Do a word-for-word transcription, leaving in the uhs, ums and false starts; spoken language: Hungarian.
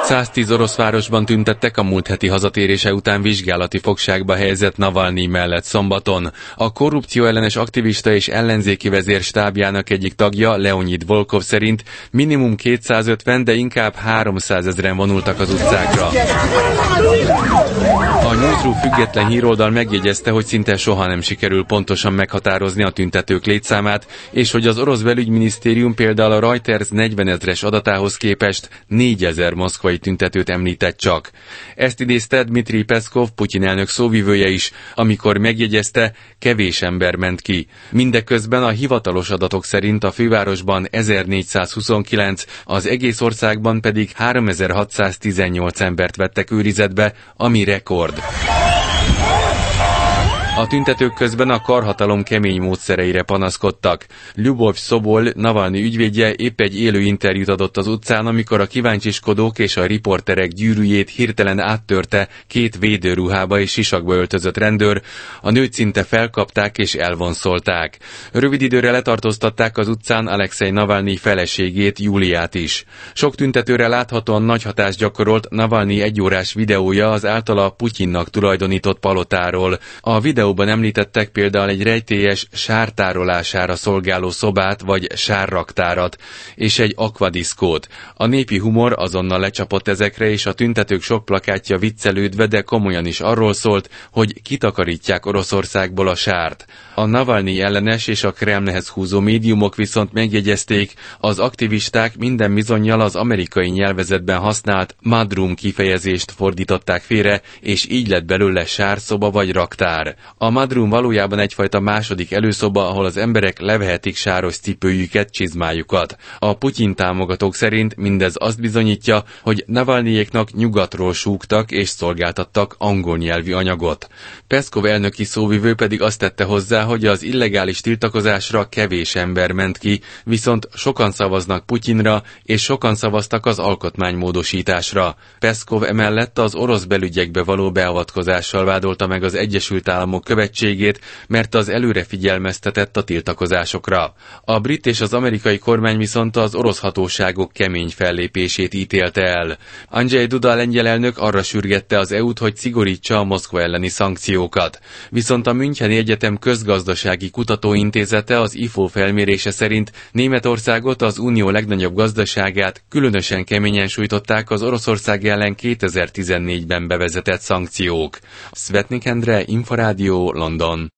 száztíz orosz városban tüntettek a múlt heti hazatérése után vizsgálati fogságba helyezett Navalnyi mellett szombaton. A korrupció ellenes aktivista és ellenzéki vezér stábjának egyik tagja, Leonid Volkov szerint minimum kétszázötven, de inkább háromszázezren vonultak az utcákra. A Newsroom független híroldal megjegyezte, hogy szinte soha nem sikerül pontosan meghatározni a tüntetők létszámát, és hogy az orosz belügyminisztérium például a Reuters negyvenezres adatához képest négyezer moszkvai tüntetőt említett csak. Ezt idézte Dmitri Peszkov, Putyin elnök szóvivője is, amikor megjegyezte, kevés ember ment ki. Mindeközben a hivatalos adatok szerint a fővárosban ezernégyszázhuszonkilenc, az egész országban pedig háromezer-hatszáztizennyolc embert vettek őrizetbe, ami rekord. A tüntetők közben a karhatalom kemény módszereire panaszkodtak. Lyubov Szobol, Navalnyi ügyvédje épp egy élő interjút adott az utcán, amikor a kíváncsiskodók és a riporterek gyűrűjét hirtelen áttörte két védőruhába és sisakba öltözött rendőr, a nőt szinte felkapták és elvonszolták. Rövid időre letartóztatták az utcán Alexei Navalnyi feleségét, Juliát is. Sok tüntetőre láthatóan nagy hatást gyakorolt Navalnyi egyórás videója az általa Putyinnak tulajdonított palotáról. A videó Videóban említettek például egy rejtélyes sártárolására szolgáló szobát vagy sárraktárat, és egy akvadiszkót. A népi humor azonnal lecsapott ezekre, és a tüntetők sok plakátja viccelődve, de komolyan is arról szólt, hogy kitakarítják Oroszországból a sárt. A Navalnyi ellenes és a Kremlhez húzó médiumok viszont megjegyezték, az aktivisták minden bizonnyal az amerikai nyelvezetben használt mudroom kifejezést fordították félre, és így lett belőle sárszoba vagy raktár. A mudroom valójában egyfajta második előszoba, ahol az emberek levehetik sáros cipőjüket, csizmájukat. A Putyin támogatók szerint mindez azt bizonyítja, hogy Navalnyéknak nyugatról súgtak és szolgáltattak angol nyelvű anyagot. Peszkov elnöki szóvivő pedig azt tette hozzá, hogy az illegális tiltakozásra kevés ember ment ki, viszont sokan szavaznak Putyinra, és sokan szavaztak az alkotmánymódosításra. Peszkov emellett az orosz belügyekbe való beavatkozással vádolta meg az Egyesült Államok követségét, mert az előre figyelmeztetett a tiltakozásokra. A brit és az amerikai kormány viszont az orosz hatóságok kemény fellépését ítélte el. Andrzej Duda lengyel elnök arra sürgette az é u-t, hogy szigorítsa a Moszkva elleni szankciókat. Viszont a Müncheni Egyetem közgazdasági kutatóintézete az i ef o felmérése szerint Németországot, az unió legnagyobb gazdaságát különösen keményen sújtották az Oroszország ellen kétezer-tizennégyben bevezetett szankciók. Szvetnik Endre, Inforádió, London.